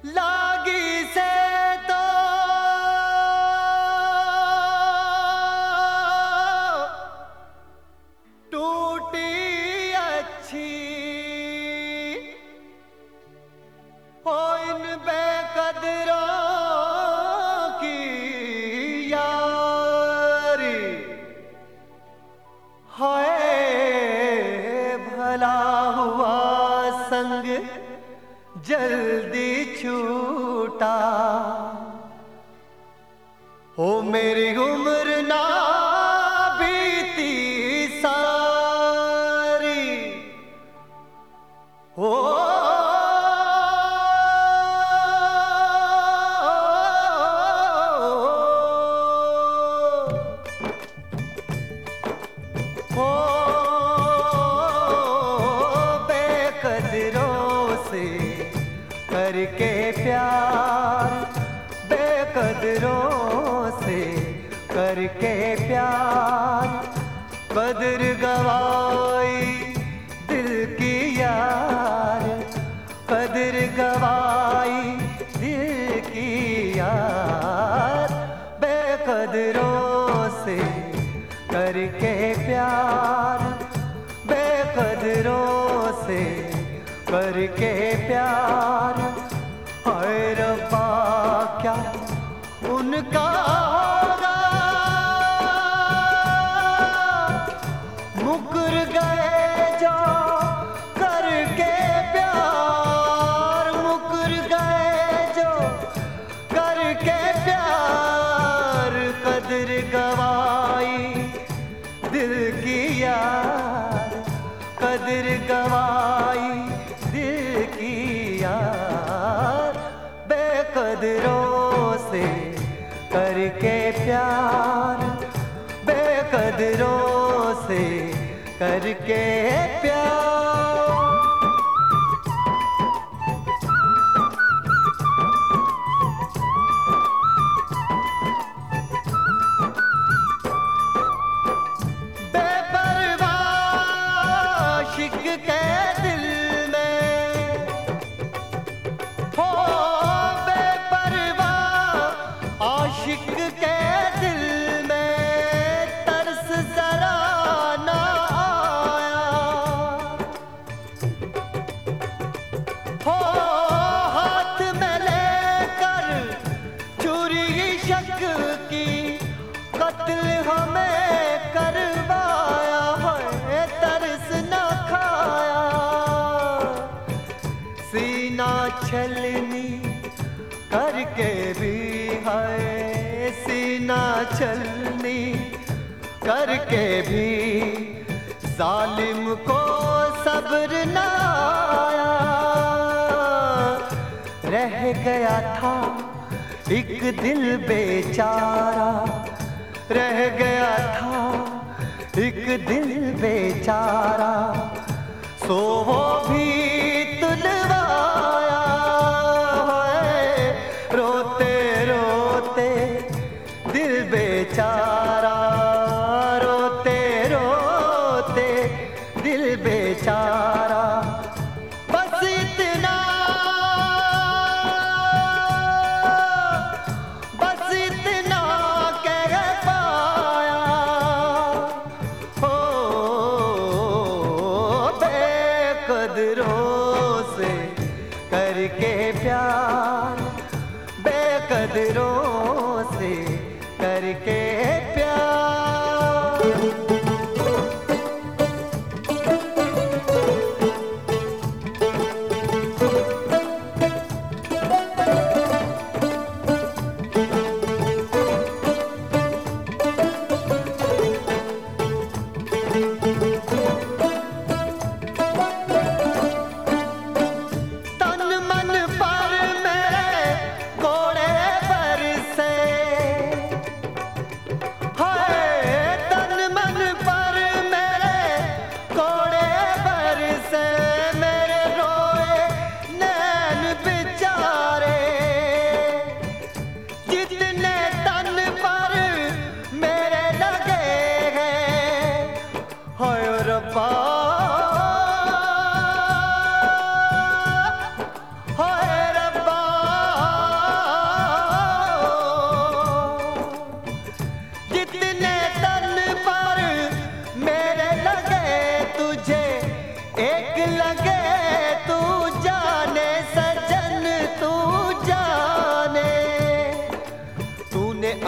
लागी से तो टूटी अच्छी हो इन बेकदरों की यारी हाय भला हुआ संग जल्दी छूटा हो मेरी उम्र ना बीती सारी हो बेकदरों से करके प्यार बेकदरों से करके प्यार कदर गवाई दिल की यार कदर गवाई दिल की यार बेकदरों से करके प्यार बेकदरों से करके प्यार हाय रब्बा क्या उनका होगा मुकर गए जो करके प्यार मुकर गए जो करके प्यार कदर गवाई दिल की यार कदर गवाई दिल की यार बेकदरों से करके प्यार बेकदरों से करके प्यार आशिक के दिल में हो बेपरवाह आशिक के दिल में तरस जरा ना आया हो हाथ में लेकर चूरी इश्क की कत्ल हमें करवाया है तरस न खाया सीना छलनी करके भी है सीना छलनी करके भी जालिम को सब्र न आया रह गया था एक दिल बेचारा रह गया था एक दिल बेचारा सो वो भी तुलवाया है रोते रोते दिल बेचारा रोते रोते दिल बेचारा बस इतना कह पाया हो बेकदरों से करके प्यार बेकदरों से करके प्यार तन मन पर मैं कोड़े पर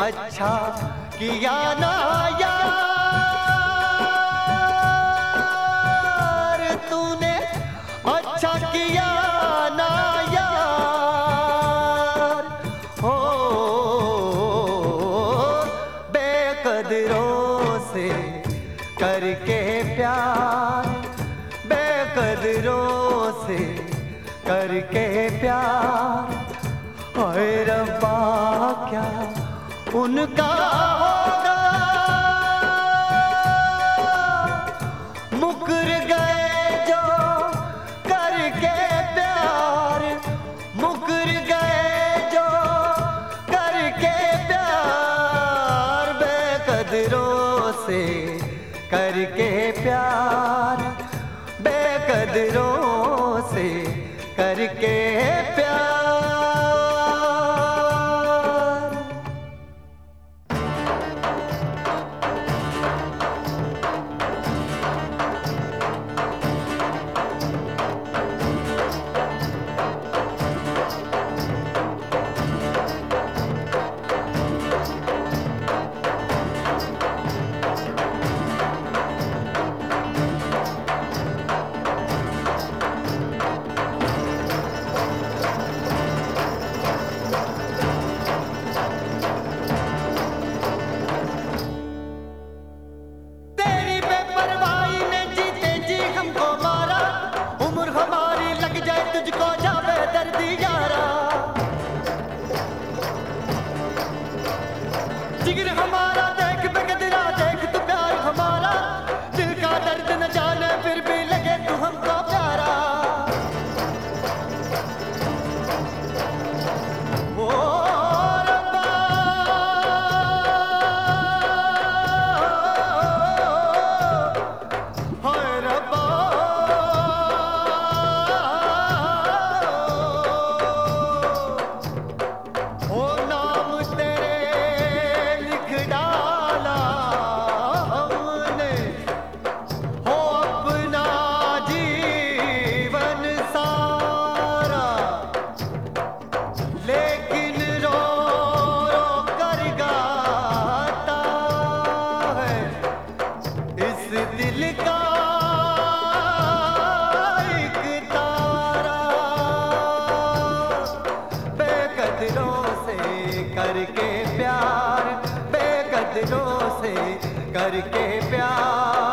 अच्छा किया ना यार, तूने अच्छा किया ना यार। हो बेकदरों से करके प्यार, बेकदरों से करके प्यार। हाय रब्बा क्या उनका होगा, मुकर गए जो करके प्यार, मुकर गए जो करके प्यार। बेकदरों से करके प्यार, बेकदरों से करके प्यार। जिगर हमारा देख बेकदरा, देख तू प्यार हमारा, दिल का दर्द न जाने फिर भी लगे तू हमको प्यारा। ओ रब्बा हाय रब्बा, ओ नाम तेरे लिख डाला हमने, हो अपना जीवन सारा, लेकिन रो रो कर गाता है इस दिल का एक तारा। बेकदरों से करके प्यार, बेकदरों से करके प्यार।